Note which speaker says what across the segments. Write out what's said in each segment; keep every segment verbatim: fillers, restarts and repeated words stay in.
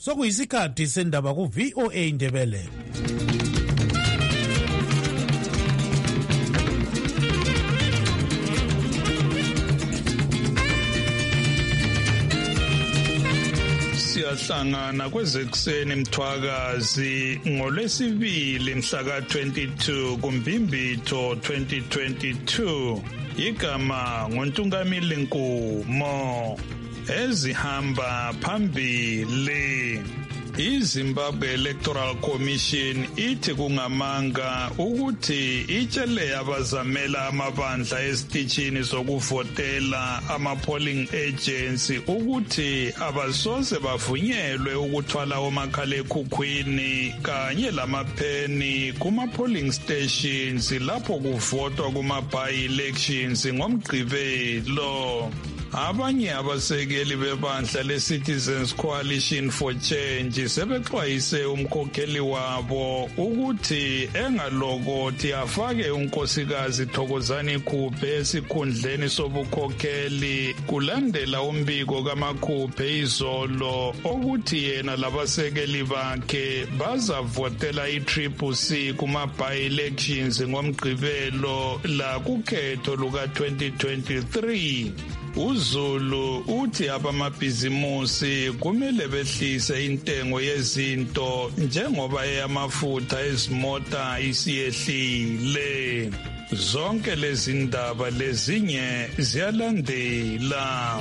Speaker 1: sokuyisikhathi sendaba ku V O A Ndebele.
Speaker 2: Siyahlangana kwezekuseni Mthwakazi ngolwesibili mhla ka twenty-two kuMbimbitho twenty twenty-two. Igama nguNtungamili Nkumo. Ezihamba phambili. iZimbabwe Electoral Commission ithi kungamanga ukuthi itshele abazamela amabandla esitishini sokuvotela ama-polling agency ukuthi abasoze bavunyelwe ukuthwala omakhalekhukhwini kanye lamapheni kuma-polling stations lapho kuvotwa kuma-by-elections ngoMgqibelo. Abanye abasekeli bebandla le-Citizens Coalition for Change sebexwayise umkhokheli wabo ukuthi engalokothi afake unkosikazi Thokozani Khuphe esikhundleni sobukhokheli kulandela umbiko kaMakhuphe izolo ukuthi yena labasekeli bakhe bazavotela i-Triple C kuma-by-elections ngoMgqibelo la kukhetho luka twenty twenty-three. uZulu uthi abamabhizimusi kumele behlise intengo yezinto njengoba eyamafutha ezimota isiyehlile. Zonke lezi ndaba lezinye ziyalandela.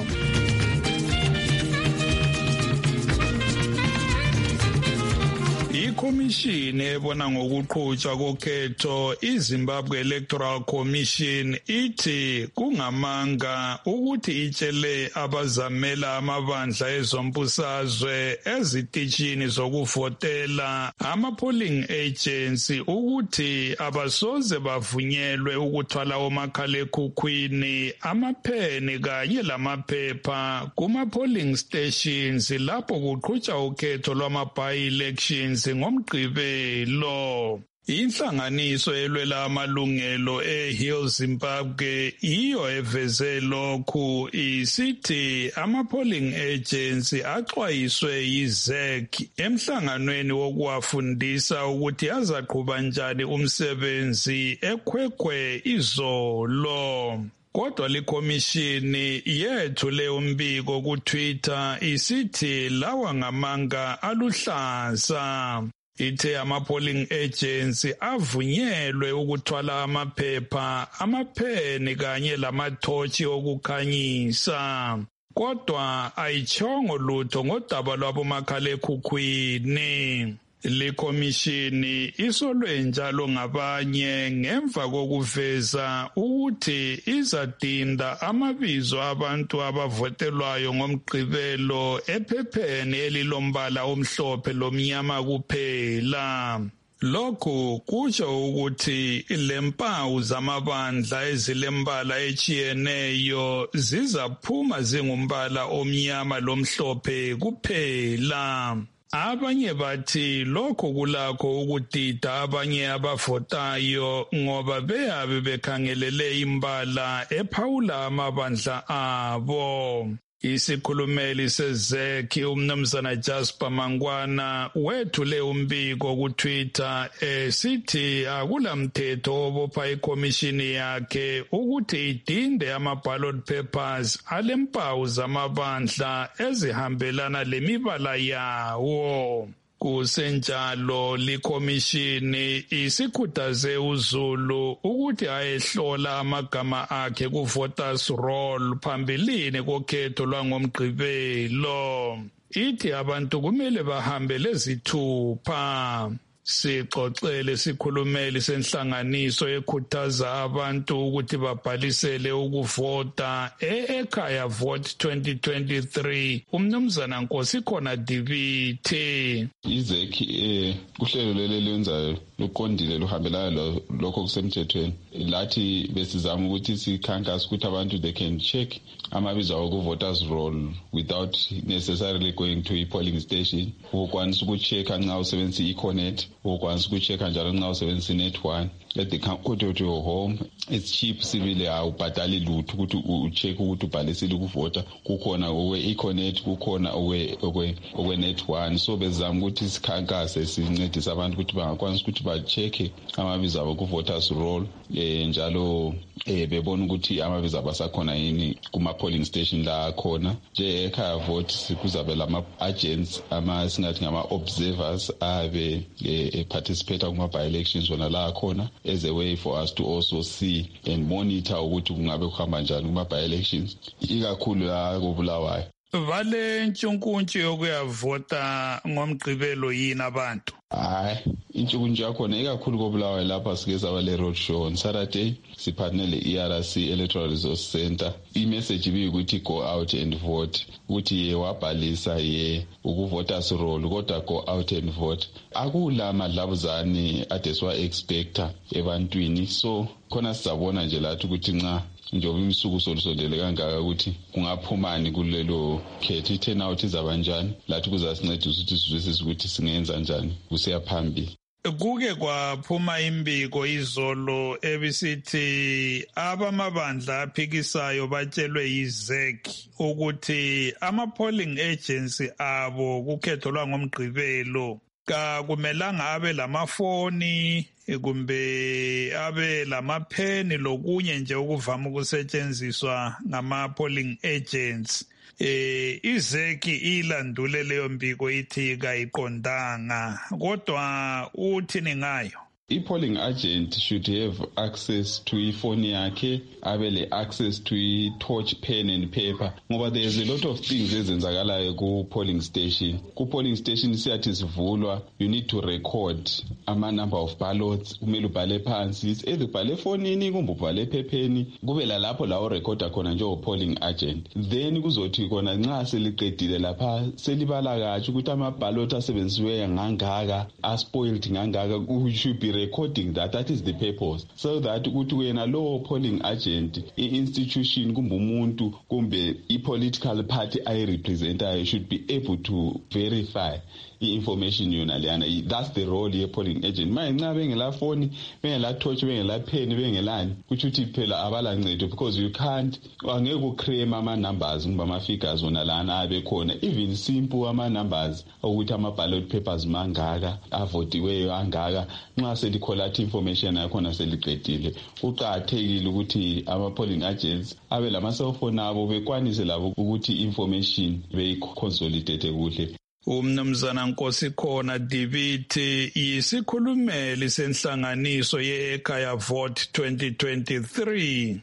Speaker 2: Ikhomishini ebona ngokuqhutshwa kokhetho iZimbabwe Electoral Commission ithi kungamanga ukuthi itshele abazamela amabandla ezombusazwe ezitishini zokuvotela ama-polling agency ukuthi abasoze bavunyelwe ukuthwala omakhalekhukhwini, amapheni kanye lamaphepha kuma-polling stations lapho kuqhutshwa ukhetho lwama-by-elections ngoMgqibelo. Inhlanganiso elwela amalungelo eHill Zimbabwe iyo eveze lokhu isithi ama-polling agency axwayiswe yi-Z E C emhlanganweni wokuwafundisa ukuthi azaqhuba njani umsebenzi eKwekwwe izolo. Kodwa likhomishini yethule umbiko ku-Twitter isithi lawa ngamanga aluhlaza. Ithe ama-polling agency avunyelwe ukuthwala amaphepha, amapheni kanye lamathotshi okukhanyisa. Kodwa ayitshongo lutho ngodaba lwabomakhalekhukhwini. Likhomishini isolwe njalo ngabanye ngemva kokuveza ukuthi izadinda amabizo abantu abavotelwayo ngoMgqibelo ephepheni elilombala omhlophe lomnyama kuphela. Lokhu kutsho ukuthi lempawu zamabandla ezilembala etshiyeneyo zizaphuma zingumbala omnyama lomhlophe kuphela. Abanye bathi lokho kulakho ukudida abanye abavotayo ngoba beyabe bekhangelele imbala ephawula amabandla abo. Isikhulumeli se-Z E C umnumzana Jasper Mangwana wethule umbiko ku-Twitter esithi akulamthetho obopha ikhomishini yakhe ukuthi idinde ama-ballot papers alempawu zamabandla ezihambelana lemibala yawo. Kusenjalo likhomishini isikhuthaze uZulu ukuthi ayehlola amagama akhe ku-voters roll phambilini kokhetho lwangoMgqibelo. Ithi abantu kumele bahambe lezithupha. Sixoxele sikhulumeli senhlanganiso ekhuthaza abantu ukuthi babhalisele ukuvota e-Ekhaya Vote twenty twenty-three. Umnumzana Nkosikhona Dibithe.
Speaker 3: I-Z E C eh kuhlelo leli lenzayo luqondile luhambelana lokho kusemthethweni. Lathi besizama ukuthi sikhankasa ukuthi abantu they can check amabizo awo ku-voters roll without necessarily going to i-polling station. Ukwanisa ukucheck nxa usebenzisa i-Econet, ukwanisa ukucheck njalo nxa usebenzisa i-Net one. at the comfort of your home. It's cheap sibili awubhadali lutho ukuthi ucheck ukuthi ubhalisile ukuvota, kukhona owe-Econet, kukhona owe owe-Net one. So bezama ukuthi sikhankase sincedise abantu ukuthi bangakwanisa ukuthi ba-check amabizo abo ku-voters roll, eh njalo eh bebona ukuthi amabizo abo asakhona yini kuma-polling station la khona. Nje ekhaya vote kuzabe lama-agents ama singathi ngama-observers abe eh, participate kuma-by-elections wona la khona as a way for us to also see and monitor ukuthi kungabe kuhamba njani kuma-by-elections ikakhulu la koBulawayo.
Speaker 2: Vale ntshunkuntshi yokuyavota ngomgqibelo yini abantu?
Speaker 3: Hayi, intshunkuntshi yakhona ikakhulu koBulawayo lapha sike saba le road show on Saturday siphane le-E R C Electoral Resource Center. I-message ibiyukuthi go out and vote, ukuthi ye wabhalisa ye ukuvoters roll kodwa go out and vote. Akula madlabuzane ade siwa-expecta ebantwini, so khona sizabona nje lathi ukuthi nxa njengoba imisuku solusondele kangaka ukuthi kungaphumani kulelo khetho, i-turnout izaba njani, lathi kuzasincedisa ukuthi sizwisise ukuthi singenza njani kusiya phambili.
Speaker 2: Kuke kwaphuma imbiko izolo ebisithi abamabandla aphikisayo batshelwe yiZ E C ukuthi ama-polling agency abo kukhetho lwangomgqibelo kakumelanga abe lamafoni kumbe abe lamapheni lokunye nje okuvama ukusetshenziswa ngama-polling agents. Eh iZ E C ilandule leyo mbiko ithi kayiqondanga, kodwa uthini ngayo?
Speaker 3: I-polling agent should have access to ifoni yakhe, abe le access to i-torch, pen and paper, ngoba there's a lot of things ezenzakalayo ku-polling station. Ku-polling station siyathi sivulwa, you need to record ama-number of ballots, kumele ubhale phansi, either ubhale efonini kumbe ubhale ephepheni, kube lalapho la urekhoda khona njengo-polling agent. Then kuzothi khona nxa seliqedile lapha selibala kahle ukuthi ama-ballot asebenzisiwe ngangaka, aspoiled ngangaka, we should be recording that. That is the purpose, so that ukuthi wena lo polling agent, i-institution kumbe umuntu kumbe i-political party ayi-representayo should be able to verify i-information yona leyana. That's the role ye-polling agent. Manje nxa bengela phone, bengela torch, bengela pen, bengelani, kuthi uthi phela abala ncedo, because you can't, angeke uclaim ama-numbers kumbe ama-figures wona lana abekhona, even simple ama-numbers ukuthi ama-ballot papers mangaka avotiweyo angaka, nxa selikholatha information yakhona seliqedile. Kuqakathekile ukuthi ama-polling agents abe lama-cellphone abo bekwanise labo ukuthi information beyi-consolidate kuhle.
Speaker 2: Umnumzana Nkosikhona Dibithi yisikhulumeli senhlanganiso ye-Ekhaya Vote twenty twenty-three.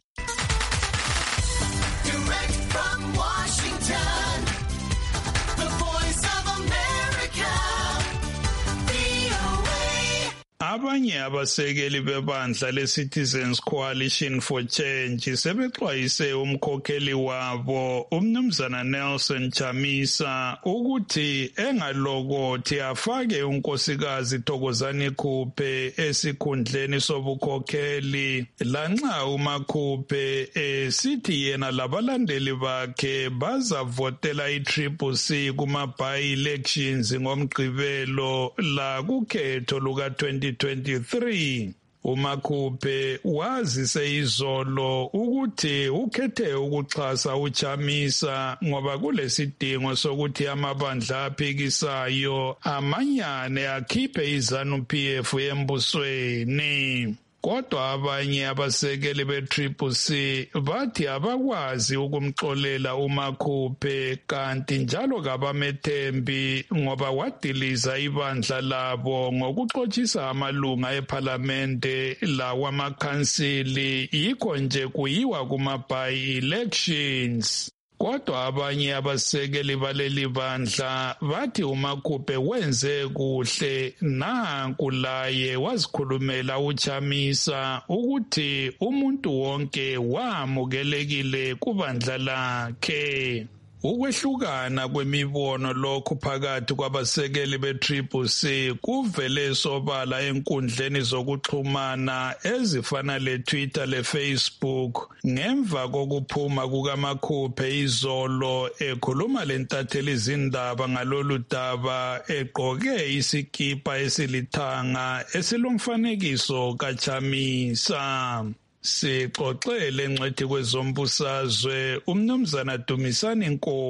Speaker 4: Direct from Washington, the Voice of America, V O A.
Speaker 2: Abanye abasekeli bebandla le-Citizens Coalition for Change sebexwayise umkhokheli wabo umnumzana Nelson Chamisa ukuthi engalokothi afake unkosikazi Thokozani Khuphe esikhundleni sobukhokheli, lanxa uMakhuphe esithi yena labalandeli bakhe bazavotela i-Triple C kuma-by-elections ngomgqibelo la kukhetho luka twenty twenty-three. uMakhuphe wazise izolo ukuthi ukhethe ukuxhasa uChamisa ngoba kulesidingo sokuthi amabandla aphikisayo amanyane akhiphe iZANU-P F embusweni. Kodwa abanye abasekeli be-Triple C bathi abakwazi ukumxolela uMakhuphe kanti njalo kabamethembi ngoba wadiliza ibandla labo ngokuxotshisa amalunga ephalamende lawamakhansili, yikho nje kuyiwa kuma-by-elections. Kodwa abanye abasekeli baleli bandla bathi uMakhuphe wenze kuhle, nanku laye wazikhulumela uChamisa ukuthi umuntu wonke wamukelekile kubandla lakhe. Ukwehlukana kwemibono lokhu phakathi kwabasekeli be-Triple C kuvele sobala enkundleni zokuxhumana ezifana le-Twitter le-Facebook ngemva kokuphuma kukaMakhuphe izolo ekhuluma lentatheli izindaba ngalolu daba egqoke isikipa esilithanga esilomfanekiso kaChamisa. Sixoxele ngcwethi kwezombusazwe umnumzana Dumisani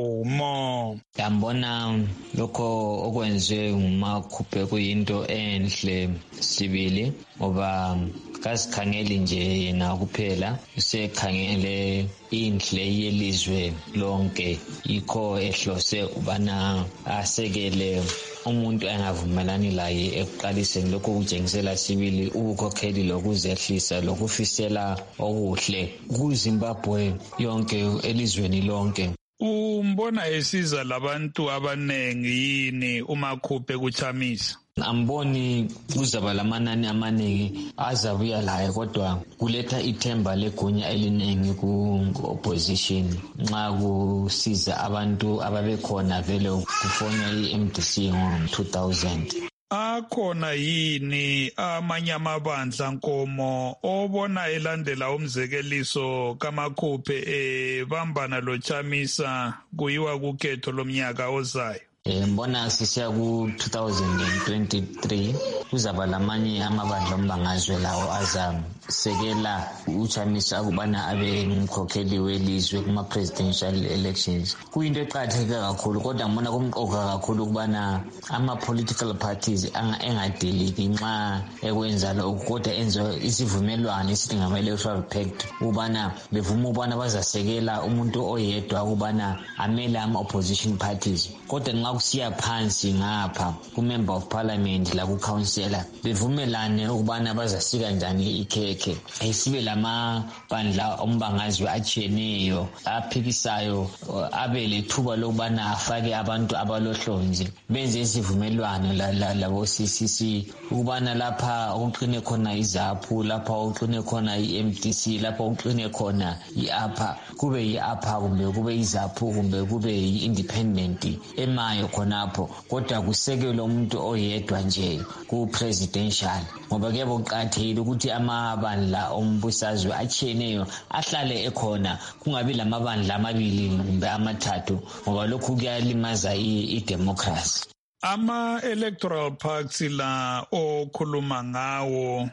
Speaker 2: Nkomo.
Speaker 5: Ngiyabona lokho okwenziwe nguMakhuphe kuyinto enhle sibili ngoba kasikhangeli nje yena kuphela usekhangele inhle yelizwe lonke yikho ehlose ubana asekele umuntu engavumelani laye ekuqaliseni lokho kujengisela sibili ukukhokheli lokuzehlisa lokufisela okuhle kuZimbabwe yonke elizweni lonke.
Speaker 2: Umbona esiza labantu abanengi yini uMakhuphe kuChamisa?
Speaker 5: Amboni kuzaba lamanani amaningi azabuya laye kodwa kuletha ithemba legunya eliningi ku-opposition nxa kusiza abantu ababekhona vele kufonywa i-M D C ngo-two thousand.
Speaker 2: Akhona yini amanye amabandla Nkomo obona elandela umzekeliso kaMakhuphe ebambana loChamisa kuyiwa kukhetho lomnyaka ozayo?
Speaker 5: Mbona sisiya ku-two thousand twenty-three kuzaba lamanye amabandla ombangazwe lawo azasekela uChamisa ukubana abe ngumkhokheli welizwe kuma-presidential elections. Kuyinto eqakatheke kakhulu kodwa ngibona kumqoka kakhulu ukubana ama-political parties engadeliki nxa ekwenza lokhu kodwa enze isivumelwano esithi ngama-electoral pact ukubana bevuma ukubana bazasekela umuntu oyedwa ukubana amele ama-opposition parties kodwa nxa kusiya phansi ngapha ku-member of parliament la ku-councillor bevumelane ukubana bazasika njani ikhekhe sibe lamabandla ombangazwe atshiyeneyo aphikisayo abe lethuba lokubana afake abantu abalohlonzi benze isivumelwano labo-C C C ukubana lapha okuqine khona izaphu lapha okuqine khona i-M D C lapha okuqine khona i-apha kube yi-apha kumbe kube izaphu kumbe kube yi-independent emayo khonapho kodwa kusekelwe umuntu oyedwa nje ku-presidential ngoba kuyabe kuqakathekile ukuthi amabandla ombusazwe atshiyeneyo ahlale ekhona kungabi lamabandla amabili kumbe amathathu ngoba lokhu kuyalimaza i-democracy.
Speaker 2: Ama-electoral pacts la okhuluma ngawo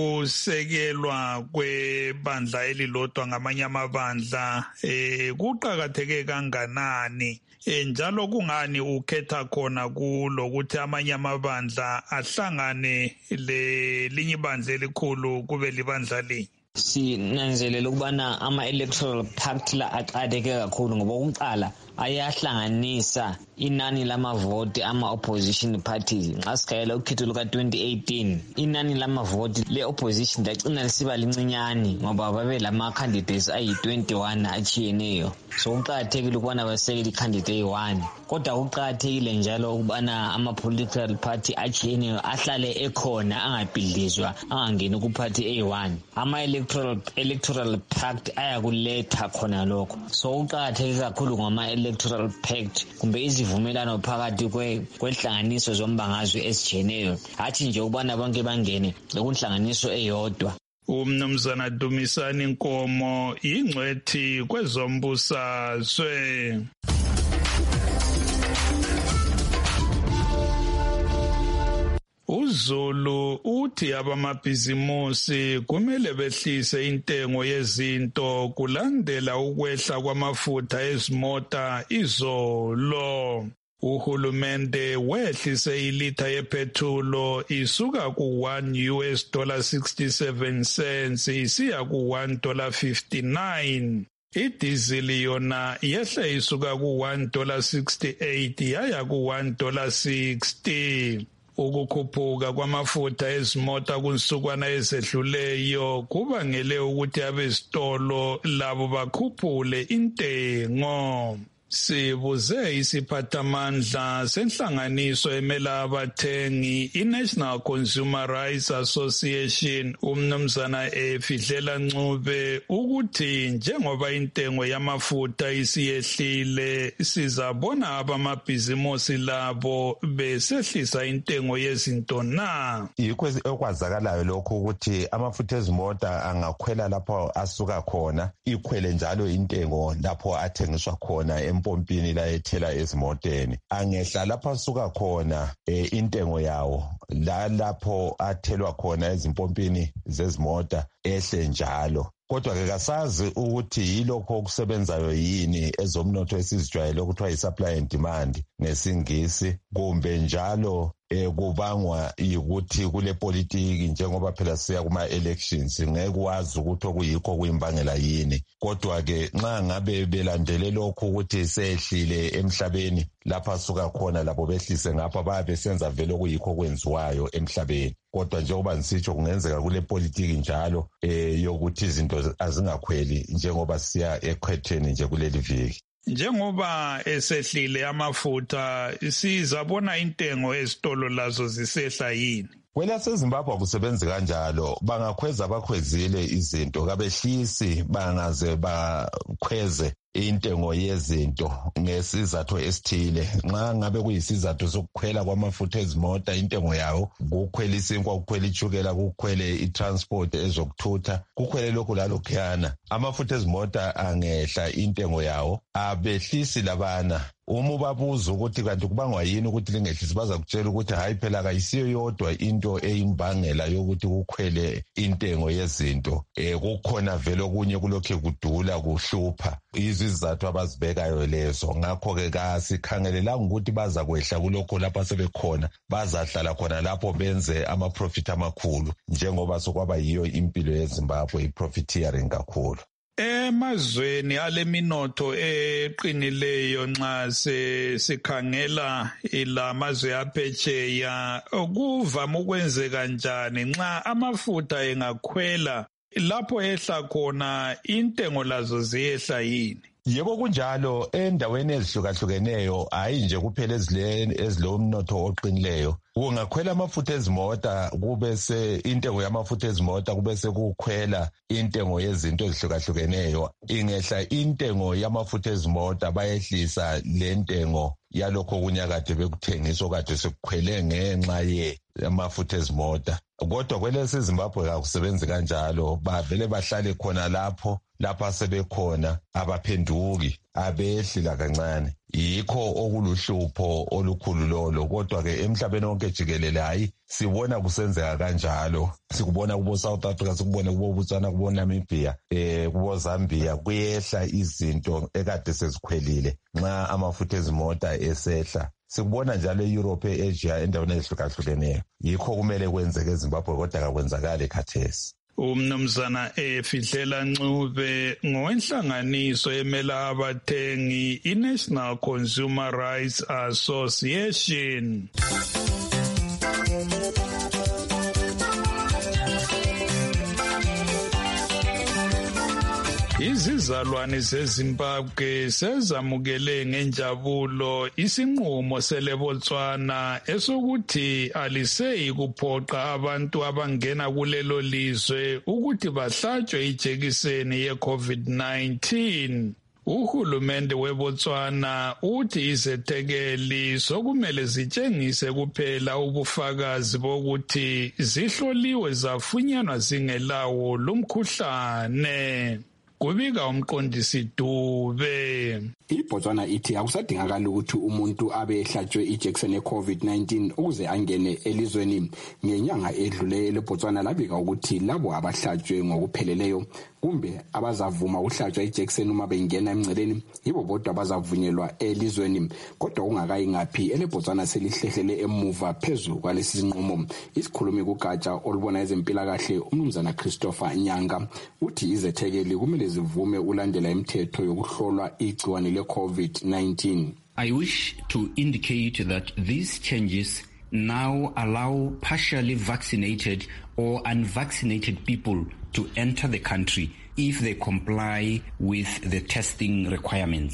Speaker 2: ukusekelwa kwebandla elilodwa ngamanye amabandla eh kuqakatheke kanganani njalo kungani ukhetha khona kulokuthi amanye amabandla ahlangane lelinye ibandla elikhulu kube libandla linye?
Speaker 5: Sinanzelela ukubana ama-electoral pact la aqakatheke kakhulu ngoba ukuqala ayahlanganisa inani lamavoti ama-opposition parties. Nxa sikhangela ukhetho luka-twenty eighteen inani lamavoti le-opposition lagcina lisiba lincinyane ngoba babe lama-candidates ayi-twenty-one atshiyeneyo. So kuqakathekile ukubana basekele i-candidate eyi-one kodwa kuqakathekile njalo ukubana ama-political party atshiyeneyo ahlale ekhona angabhidlizwa angangeni ku-party eyi-one. Ama-electoral electoral pact ayakuletha khona lokho. So kuqakathekile kakhulu ngama-electoral pact kumbe izivumelano phakathi kwenhlanganiso zombangazwe ezitshiyeneyo hathi nje ukubana bonke bangene kunhlanganiso eyodwa.
Speaker 2: Umnumzana Dumisani Nkomo ingcwethi kwezombusazwe. uZulu uthi abamabhizimusi kumele behlise intengo yezinto kulandela ukwehla kwamafutha ezimota izolo. Uhulumende wehlise ilitha yepetrolo isuka ku one U S dollar sixty-seven cents isiya ku one dollar fifty-nine. Idizili yona yehla isuka ku one dollar sixty-eight yaya ku one dollar sixty. Ukukhuphuka kwamafutha ezimota kunsukwana ezedluleyo kubangele ukuthi abesitolo labo bakhuphule intengo. Sibuze isiphathamandla senhlanganiso emela abathengi iNational Consumer Rights Association umnumzana Efidlela Ncube ukuthi njengoba intengo yamafutha isiyehlile sizabona abamabhizimusi labo besehlisa intengo yezinto na.
Speaker 6: Yikho okwazakalayo lokho ukuthi amafutha ezimota angakhwela lapho asuka khona ikhwele njalo intengo lapho athengiswa khona empompini la ethela ezimoteni. Angehla lapho asuka khona e, intengo yawo la lapho athelwa khona ezimpompini zezimota ehle njalo. Kodwa ke kasazi ukuthi yilokho okusebenzayo yini ezomnotho esizijwayele ukuthiwa yi-supply and demand ngesingisi, kumbe njalo eh kubangwa ukuthi kule politiki njengoba phela siya kuma elections ngeke wazi ukuthi okuyikho kuyimbangela yini. Kodwa ke nxa ngabe belandele lokho ukuthi sehlile emhlabeni lapha suka khona labo behlise ngapha babe senza vele okuyikho kwenziwayo emhlabeni. Kodwa njengoba nisitsho kungenzeka kule politiki njalo eh yokuthi izinto azingakhweli njengoba siya eqhetheni nje kuleli viki.
Speaker 2: Njengoba esehlile amafutha sizabona intengo ezitolo lazo zisehla yini?
Speaker 6: KwelaseZimbabwe akusebenzi kanjalo, bangakhweza abakhwezile izinto kabehlisi bangaze bakhweze intengo yezinto ngesizathu esithile. Nxa ngabe kuyisizathu sokukhwela kwamafutha ezimota intengo yawo kukhwela isinkwa, kukhwela ichukela, kukhwele itransport ezokuthutha, kukhwele lokhu lalokhuyana, amafutha ezimota angehla intengo yawo abehlisi labana. Uma ubabuza ukuthi kanti kubangwa yini ukuthi lingehlisi baza kutshela ukuthi hayi phela kayisiyo yodwa into eyimbangela yokuthi kukhwele intengo yezinto. Eh kukhona vele okunye kulokho kudula kuhlupha. Izizathu abazibekayo lezo. Ngakho ke kasikhangelelanga ukuthi baza kwehla kulokho lapha sebekhona. Bazahlala khona lapho benze ama profit amakhulu njengoba sokwaba yiyo impilo yeZimbabwe i-profiteering kakhulu.
Speaker 2: Emazweni aleminotho eqinileyo nxa sikhangela ilamazwe aphetsheya kuvama ukwenzeka kanjani nxa amafutha engakhwela lapho ehla khona intengo lazo ziyehla yini?
Speaker 6: Yebo kunjalo endaweni ezihlukahlukeneyo hayi nje kuphela ezileni ezilomnotho oqinileyo. Ungakhwela amafutha ezimota kube se intengo yamafutha ezimota kube sekukhwela intengo yezinto ezihlukahlukeneyo. Ingehla intengo yamafutha ezimota bayehlisa lentengo yalokho kunyakade bekuthengiswa kade sekukhwele ngenxa ye amafutha ezimota. Kodwa kwelesi Zimbabwe akusebenzi kanjalo, bavele bahlale khona lapho lapha sebekhona abaphenduki abehlila kancane. Yikho okuluhlupho olukhulu lolo. Kodwa ke emhlabeni wonke jikelele hayi sibona kusenzeka kanjalo. Sikubona kubo South Africa, sikubona kubo Botswana, kubo Namibia, eh kubo Zambia kuyehla izinto ekade sezikhwelile nxa amafutha ezimota esehla. Sikubona njalo eEurope, eAsia, endaweni ezihlukahlukeneyo. Yikho kumele kwenzeke eZimbabwe kodwa kakwenzakala khathesi.
Speaker 2: Umnumzana Efidlela Ncube ngowenhlanganiso emela abathengi iNational Consumer Rights Association. Izizalwane zeZimbabwe sezamukele ngenjabulo isinqumo seleBotswana esokuthi aliseyi kuphoqa abantu abangena kulelo lizwe ukuthi bahlatshwe ijekiseni ye-COVID nineteen. Uhulumende weBotswana uthi izethekeli sokumele zitshengise kuphela ubufakazi bokuthi zihloliwe zafunyanwa zingelawo lumkhuhlane. Kubika umqondisi Dube.
Speaker 7: IBotswana ithi akusadingakala ukuthi umuntu abe ehlatshwe ijekiseni ye-COVID nineteen ukuze angene elizweni. Ngenyanga edlule leBotswana labika ukuthi labo abahlatshwe ngokupheleleyo kumbe abazavuma ukuhlatshwa ijekiseni uma bengena emngceleni yibo bodwa abazavunyelwa elizweni. Kodwa ungakayi ngaphi eleBotswana selihlehlele emuva phezulu kwalesi sinqumo. Isikhulumi kugatsha olubona ezempilakahle umnumzana Christopher Nyanga uthi izethekeli kumele zivume ulandela imithetho yokuhlolwa igciwane le-COVID nineteen.
Speaker 8: I wish to indicate that these changes now allow partially vaccinated or unvaccinated people to enter the country if they comply with the testing requirements.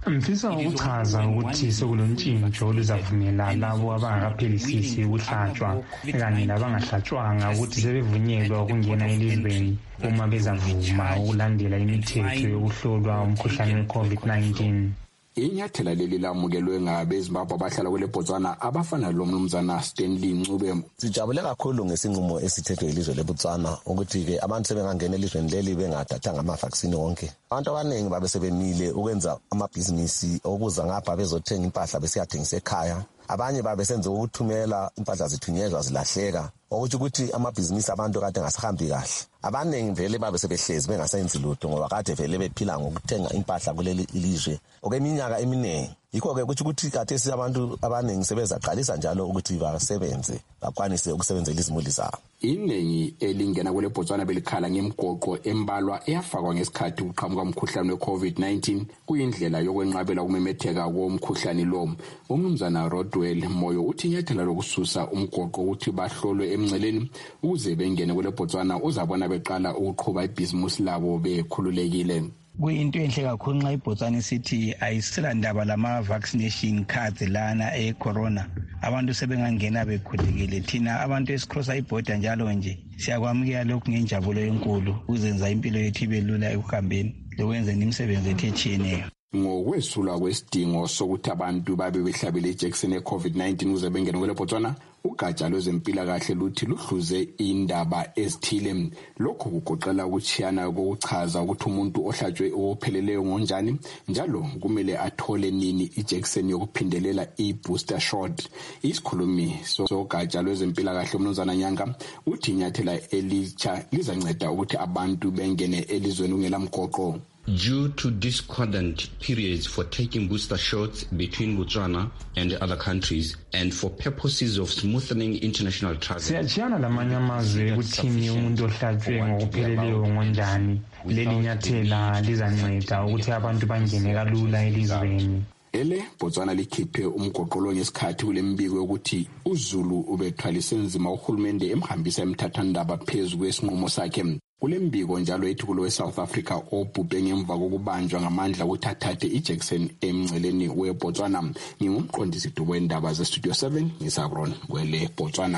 Speaker 9: Ngifisa ukuchaza ukuthi sekulontshintsho oluzavumela labo abangakaphelisisi ukuhlatshwa kanye labangahlatshwanga ukuthi sebevunyelwa ukungena elizweni uma bezavuma ukulandela imithetho yokuhlolwa umkhuhlane we-covid nineteen.
Speaker 7: Inyathela leli lamukelwe ngabeZimbabwe abahlala kule Botswana abafana lo mnumzana Stanley Ncube.
Speaker 10: Sijabule kakhulu ngesinqumo esithethwe ilizwe leBotswana ukuthi ke abantu sebengangena elizweni leli bengathathanga ama-vaccine wonke. Abantu abaningi babesebemile ukwenza amabhizinisi okuza ngapha bezothenga impahla besiyathengisa ekhaya. Abanye babesenze ukuthumela impahla zithunyezwa zilahleka ukuthi ukuthi amabhizinisi abantu kade ngasahambi kahle. Abaningi vele babe sebehlezi bengasenzi lutho ngoba kade vele bephila ngokuthenga impahla kuleli ilizwe okweminyaka eminingi. Yikho ke ukuthi ukuthi kade siyabantu abaningi sebezaqalisa njalo ukuthi basebenze bakwanise ukusebenzela izimuli zabo.
Speaker 7: Iningi elingena kule Botswana belikhala ngemgoqo embalwa eyafakwa ngesikhathi ukuqhamuka umkhuhlane we-covid nineteen kuyindlela yokwenqabela ukumemetheka komkhuhlane lo. Umnumzana Rodwell Moyo uthi inyathela lokususa umgoqo ukuthi bahlolwe emnceleni ukuze bengene kule Botswana uzabona beqala ukuqhuba ibhizimusi labo bekhululekile.
Speaker 11: Kuyinto enhle kakhulu nxa iBotswana sithi ayisela ndaba lama vaccination cards lana e-corona. Abantu sebengangena bekhulekile. Thina abantu esikrosa iborder njalo nje siyakwamukela lokhu ngenjabulo enkulu ukuzenza impilo yethu ibe lula ekuhambeni lokwenzeni imisebenzi ethu etshiyeneyo.
Speaker 7: Ngokwesulwa kwesidingo sokuthi abantu babe behlabele ijekiseni ye-covid nineteen ukuze bengene kule Botswana, ugatsha lwezempilakahle luthi luhluze indaba ezithile. Lokhu kugoqela ukuchiyana kokuchaza ukuthi umuntu ohlatshwe opheleleyo ngonjani njalo kumele athole nini ijekiseni yokuphindelela i-booster shot. Isikhulumi sogatsha lwezempilakahle uMnumzana Nyanga uthi inyathela elitsha lizanceda ukuthi abantu bengene elizweni kungela mgoqo.
Speaker 8: Due to discordant periods for taking booster shots between Botswana and other countries and for purposes of smoothing international travel.
Speaker 9: Siyachiyana lamanye amazwe ukuthini umuntu ohlatshwe ngokupheleleyo ngonjani. Leli nyathela lizanceda ukuthi abantu bangene kalula elizweni.
Speaker 7: Ele Botswana likhiphe umgoqolo ngesikhathi kule mbiko ukuthi uZulu ubethwalise nzima uhulumende emhambisa emthathandaba phezulu kwesinqumo sakhe. Kule mbiko njalo ethi kulo South Africa obhubhe ngemva kokubanjwa ngamandla ukuthi athathe ijekiseni emnceleni weBotswana. Ngingumqondisi wendaba ze-Studio seven ngisabron kwele Botswana.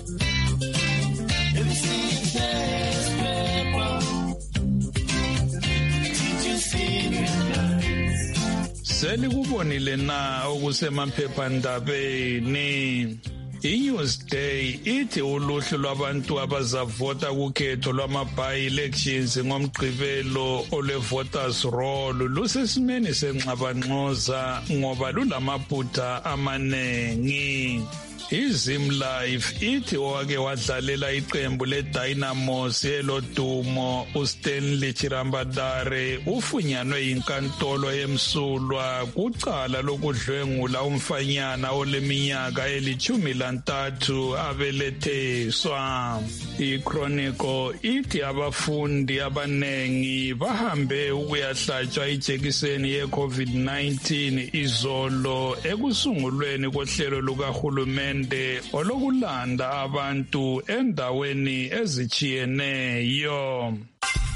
Speaker 2: Selikubonile na okusemaphephandabeni. I-Newsday ithi uluhlu lwabantu abazavota kukhetho lwama-by-elections ngomgqibelo ole-voters roll lusesimeni senxabanxoza ngoba lulamaphutha amanengi. iZimlife ithi owake wadlalela iqembu leDynamos elodumo uStanley Chirambadare ufunyanwe yinkantolo emsulwa kucala lokudlwengula umfanyana oleminyaka elithumi lantathu abelethiswa. iChronicle ithi abafundi abanengi bahambe ukuyahlatshwa ijekiseni ye-covid nineteen izolo ekusungulweni kohlelo lukahulumende olokulanda abantu endaweni ezitshiyeneyo.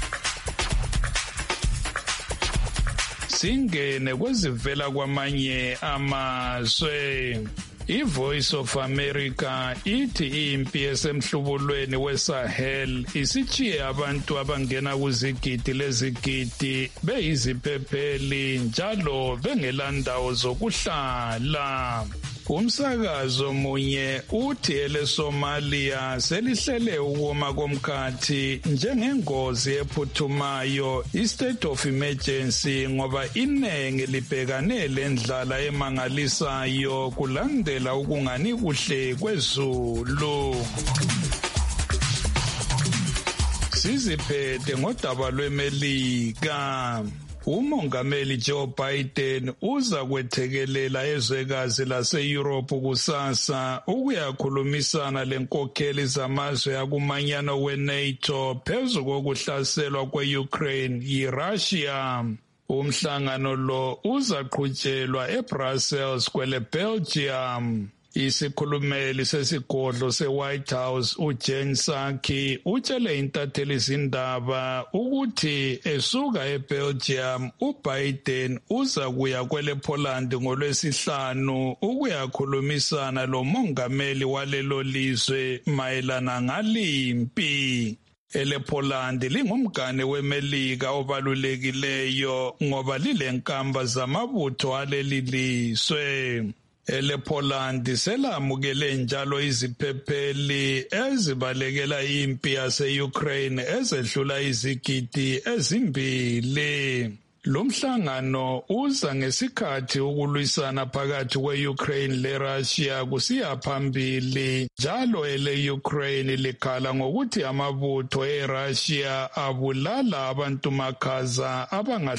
Speaker 2: Singene kwezivela kwamanye amazwe. I-Voice of America ithi impi esemhlubulweni weSahel isitshiye abantu abangena kuzigidi lezigidi beyiziphepheli njalo bengelandawo zokuhlala. Umsakazo munye uthi eleSomalia selihlele ukuma komkhathi njengengozi ephuthumayo i-state of emergency ngoba inengi libhekane lendlala emangalisayo kulandela ukungani kuhle kwezulu. Siziphethe ngodaba lweMelika. Umongameli Joe Biden uza kwethekelela ezwekazi lase-Europe kusasa ukuyakhulumisana lenkokheli zamazwe akumanyano we-NATO phezu kokuhlaselwa kwe-Ukraine yi-Russia. Umhlangano lo uzaqhutshelwa eBrussels kwele Belgium. Isikhulumeli sesigodlo se-White House uJen Psaki utshele intatheli izindaba ukuthi esuka eBelgium uBiden uza kuya kwele Poland ngolwesihlanu ukuyakhulumisana lo mongameli walelo lizwe mayelana ngalimpi. Ele Poland lingumgane weMelika obalulekileyo ngoba lilenkamba zamabutho aleli lizwe. Ele Poland selamukele njalo iziphepheli ezibalekela impi yase-Ukraine ezedlula izigidi ezimbili. Lomhlangano uza ngesikhathi ukulwisana phakathi kwe-Ukraine le-Russia kusiya phambili. Njalo ele-Ukraine likhala ngokuthi amabutho e-Russia abulala abantu makhaza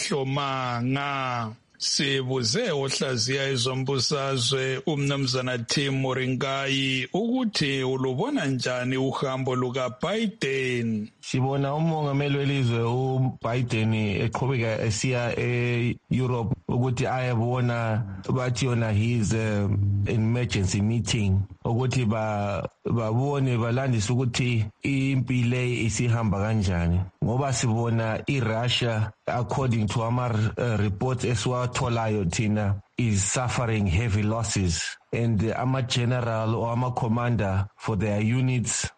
Speaker 2: abangahlomanga. Sibuze ohlaziya ezombusazwe umnumzana Tim Moringai ukuthi ulubona njani uhambo luka Biden.
Speaker 12: Sibona umongameli welizwe uBiden eqhubeka esiya eEurope ukuthi ayabona bathi yona his uh, emergency meeting ukuthi ba babone balandisa ukuthi impi le isihamba kanjani ngoba sibona iRussia according to our uh, reports esiwatholayo thina is suffering heavy losses and uh, ama general or ama commander for their units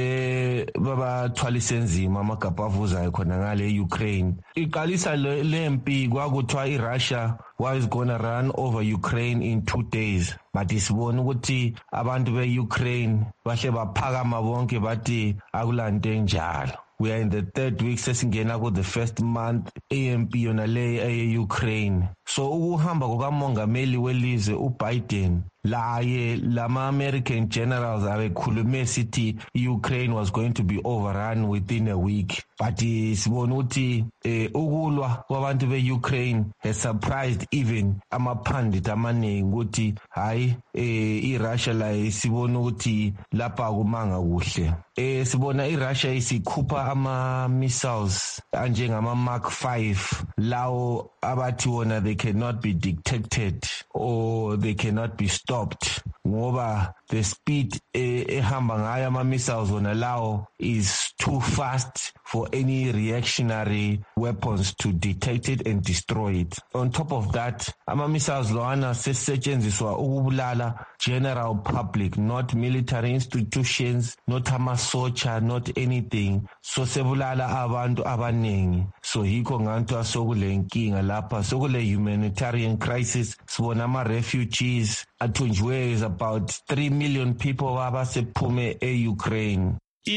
Speaker 12: se baba thwalise nzima amagabha avuzayo khona ngale Ukraine. Iqalisa lempi kwakuthiwa iRussia was gonna run over Ukraine in two days but isibona ukuthi abantu be-Ukraine bahle baphakama bonke bathi akulante njalo. We are in the third week sesingena ku the first month A M P yona le e-Ukraine. So ukuhamba kukamongameli welizwe uBiden laye lama American generals abekhulume sithi Ukraine was going to be overrun within a week but sibona ukuthi eh, ukulwa kwabantu be-Ukraine has surprised even amaphandit amaningi ukuthi hayi eh, iRussia la sibona ukuthi lapha kumanga kuhle. Eh, sibona iRussia isikhupha ama missiles anjengama Mark five lawo abathi wona they cannot be detected or they cannot be stopped ngoba the speed ehamba ngayo ama missiles wona lawo is too fast for any reactionary weapons to detect it and destroy it. On top of that, ama missiles lawana sesetshenziswa ukubulala general public, not military institutions, not ama soldier, not anything. So sebulala abantu abanengi. So hiko nganto sokule nkinga lapha, sokule humanitarian crisis, sibona ama refugees athunjiwe is about three million people abasephume e-Ukraine.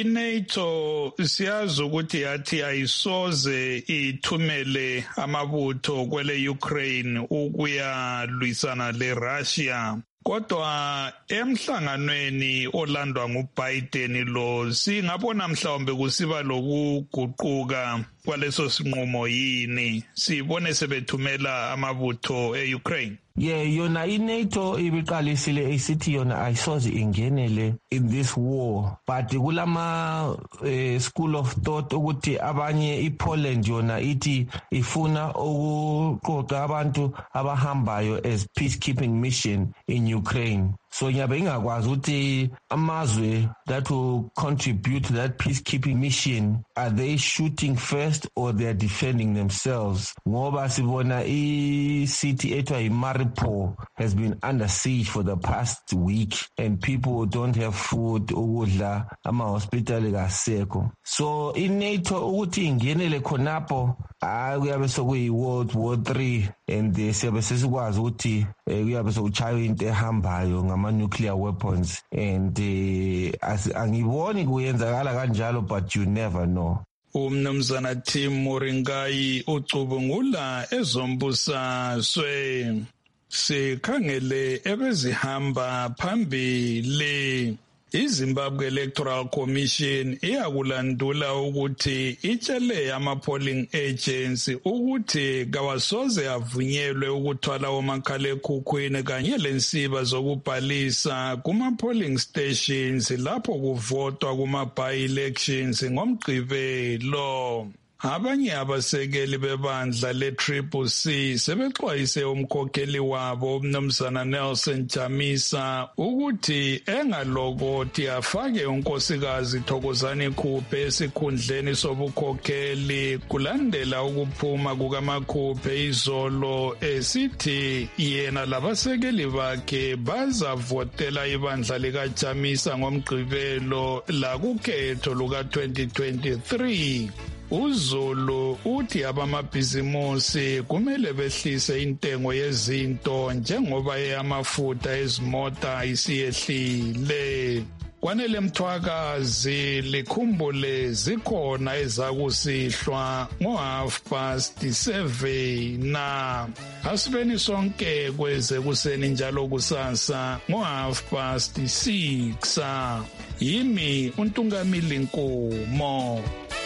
Speaker 2: I-NATO siyazi ukuthi yathi ayisoze ithumele amabutho kwele Ukraine ukuyalwisana le-Russia. Kodwa emhlanganweni olandwa nguBiden lo singabona mhlawumbe kusiba lokuguquka kwaleso sinqumo yini sibone sebethumela amabutho e-Ukraine.
Speaker 12: Yeah, yona i-NATO ibiqalisile isithi yona ayisoze ingenele in this war but kulama uh, school of thought ukuthi abanye iPoland yona ithi ifuna ukuqoqa abantu abahambayo as peacekeeping mission in Ukraine. So nyabe ingakwazi ukuthi amazwe that will contribute to that peacekeeping mission, are they shooting first or they are defending themselves? Ngoba sibona i-city etwa iMariupol has been under siege for the past week and people don't have food, ukudla, ama-hospital kasekho. So i-NATO ukuthi ingenele khonapho hayi kuyabe sokuyi-World War Three and siyabe sesikwazi ukuthi kuyabe sokuchaywa into ehambayo ngama-nuclear weapons and uh, angiboni kuyenzakala kanjalo but you never know.
Speaker 2: Umnumzana Tim Moringai ucubungula ezombusazwe sikhangele ebezihamba phambili. iZimbabwe Electoral Commission iyakulandula ukuthi itshele ama-polling agency ukuthi kawasoze avunyelwe ukuthwala omakhalekhukhwini kanye lensiba zokubhalisa kuma-polling stations lapho kuvotwa kuma-by-elections ngomgqibelo. Abanye abasekeli bebandla le-Triple C sebexwayise umkhokheli wabo umnumzana Nelson Chamisa ukuthi engalokothi afake unkosikazi Thokozani Khuphe esikhundleni sobukhokheli kulandela ukuphuma kukaMakhuphe izolo esithi yena labasekeli bakhe bazavotela ibandla likaChamisa ngomgqibelo lakukhetho luka twenty twenty-three. uZulu uthi abamabhizimusi kumele behlise intengo yezinto njengoba eyamafutha ezimota isiyehlile. Kwanele Mthwakazi likhumbule zikhona ezakusihlwa ngo half past seven na asibeni sonke kweze kuseni njalo kusasa ngo half past six. Yimi uNtungamili Nkomo.